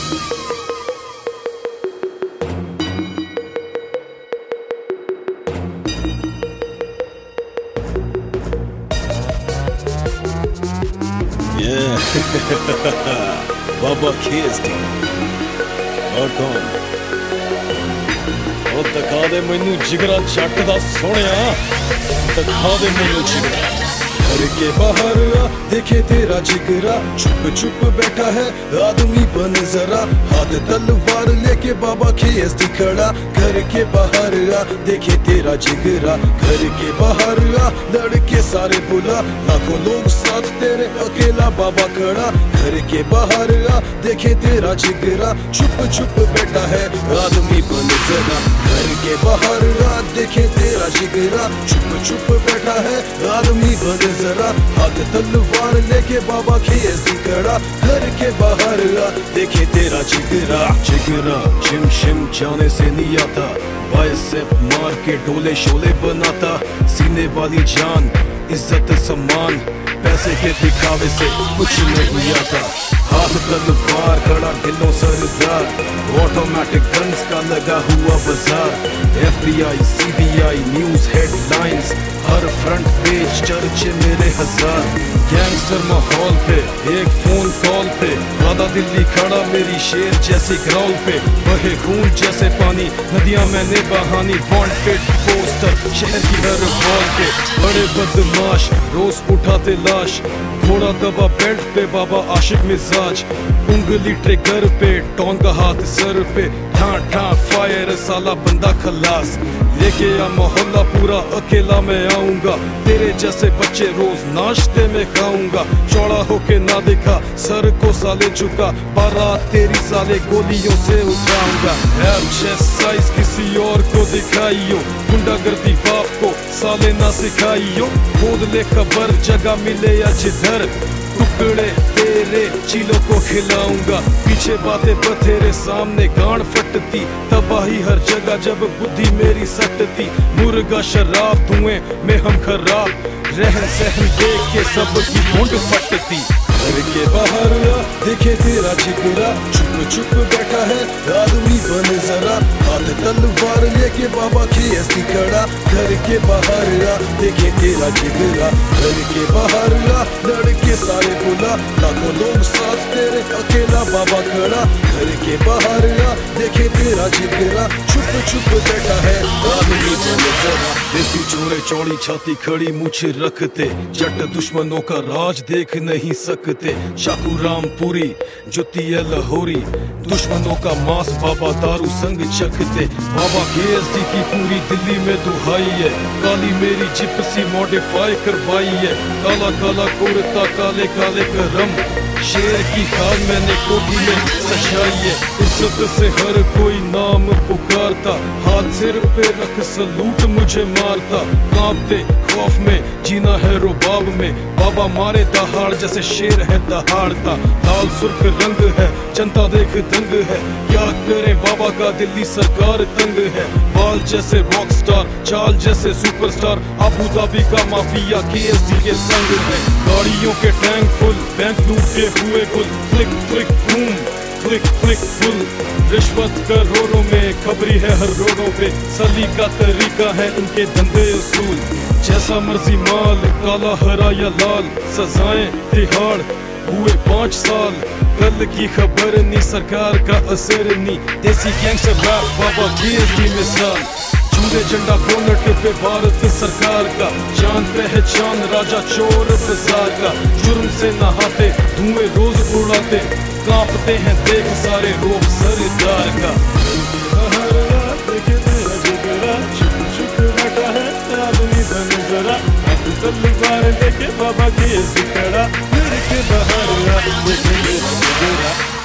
बाबा KSD और कौन ਉਹ ਦਿਖਾ ਦੇ ਮੈਨੂੰ ਜਿਗਰਾ ਜੱਟ ਦਾ ਸੋਹਣਿਆ ਦਿਖਾ ਦੇ ਮੈਨੂੰ ਜਿਗਰਾ घर के बाहर आ देखे तेरा जिगरा चुप चुप बैठा है आदमी बन जरा हाथ तलवार लेके बाबा KSD खड़ा घर के बाहर आ देखे तेरा जिगरा घर के बाहर आ लड़के सारे बुला लाखों लोग साथ तेरे अकेला बाबा खड़ा घर के बाहर आ देखे तेरा जिगरा चुप चुप बैठा है आदमी बन जरा घर के बाहर आ देखे तेरा जिगरा चुप चुप बैठा है आदमी बन जरा हाथ तलवार लेके बाबा KSD खड़ा घर के बाहर आ देखे तेरा जिगरा जिगरा जिम शिम जाने से नहीं आता बाइसेप मार के डोले शोले बनाता सीने वाली जान इज्जत सम्मान पैसे के दिखावे से कुछ नहीं आता हाथ तलवार खड़ा दिलों सरदार ऑटोमेटिक गन्स का लगा हुआ बाजार FBI CBI न्यूज हेडलाइंस हर फ्रंट पेज चर्चे मेरे हजार गैंगस्टर माहौल पे एक फोन कॉल पे आधा दिल्ली खड़ा मेरी शेर जैसी ग्राउंड पे बहे खून जैसे पानी नदियां मैंने बहानी वांटेड पोस्टर शहर की हर वॉल पे बड़े बदमाश रोज उठाते लाश घोड़ा दबा बेल्ट पे बाबा आशिक मिजाज उंगली ट्रिगर पे टॉन का हाथ सर पे ठां ठां फायर साला बंदा खलास लेके आ मोहल्ला पूरा अकेला मैं आऊंगा तेरे जैसे बच्चे रोज नाश्ते में खाऊंगा चौड़ा होके ना देखा सर को साले झुका बारात तेरी साले गोलियों से उठाऊंगा साइज किसी और को दिखाइयो गुंडागर्दी बाप को साले ना सिखाइयो खोद ले खबर जगह मिले या जिधर टुकड़े तेरे चीलों को खिलाऊंगा पीछे बातें बथेरे सामने गांड फटती तबाही हर जगह जब बुद्धि मेरी सटती मुर्गा शराब धुएं में हम खराब रहन सहन देख के सबकी मुंड फटती घर के बाहर आ देखे तेरा जिगरा चुप चुप बैठा है आदमी बन जरा हाथ तलवार लेके बाबा KSD खड़ा घर के बाहर आ देखे तेरा जिगरा घर के बाहर आ लड़के सारे बुला लाखों लोग साथ तेरे अकेला बाबा खड़ा घर के बाहर आ देखे तेरा जिगरा चुप चुप बैठा है आदमी बन जरा देसी चोरे चौड़ी छाती खड़ी मुझ रखते जट दुश्मनों का राज देख नहीं सकते शाकू रामपुरी जुतिया लाहौरी दुश्मनों का मांस बाबा दारू संग चखते बाबा KSD की पूरी दिल्ली में दुहाई है काली मेरी जिप्सी मॉडिफाई करवाई है काला काला कुर्ता काले काले करम शेर की खाल मैंने कोठी में सजाई है इज्जत से हर कोई नाम पुकारता हाथ सिर पे रख सलूट मुझे मारता कांपते खौफ में जीना है रुबाब में बाबा मारे दहाड़ जैसे शेर है दहाड़ता लाल सुर्ख रंग है जनता देख दंग है क्या करे बाबा का दिल्ली सरकार तंग है बाल जैसे रॉक स्टार चाल जैसे सुपरस्टार अबू धाबी का माफिया KSD के संग है गाड़ियों के टैंक फुल बैंक लूट के हुए गुल click click boom click click full रिश्वत करोड़ों में खबरी है हर रोडों पे सली का तरीका है इनके धंधे उसूल जैसा मर्जी माल काला हरा या लाल सजाएं तिहाड़ हुए 5 साल कल की खबर नी सरकार का असर नी देसी गैंगस्टर रैप बाबा KSD मिसाल चूड़े झंडा बोनट पे भारत सरकार का जान पहचान राजा चोर बाजार का जुर्म से नहाते धुएं रोज उड़ाते कांपते हैं देख सारे रोब सरदार का देखे तेरा जिगरा चुप चुप बैठा है आदमी बन जरा तलवार लेके बाबा KSD खड़ा घर के बाहर आ देखे तेरा जिगरा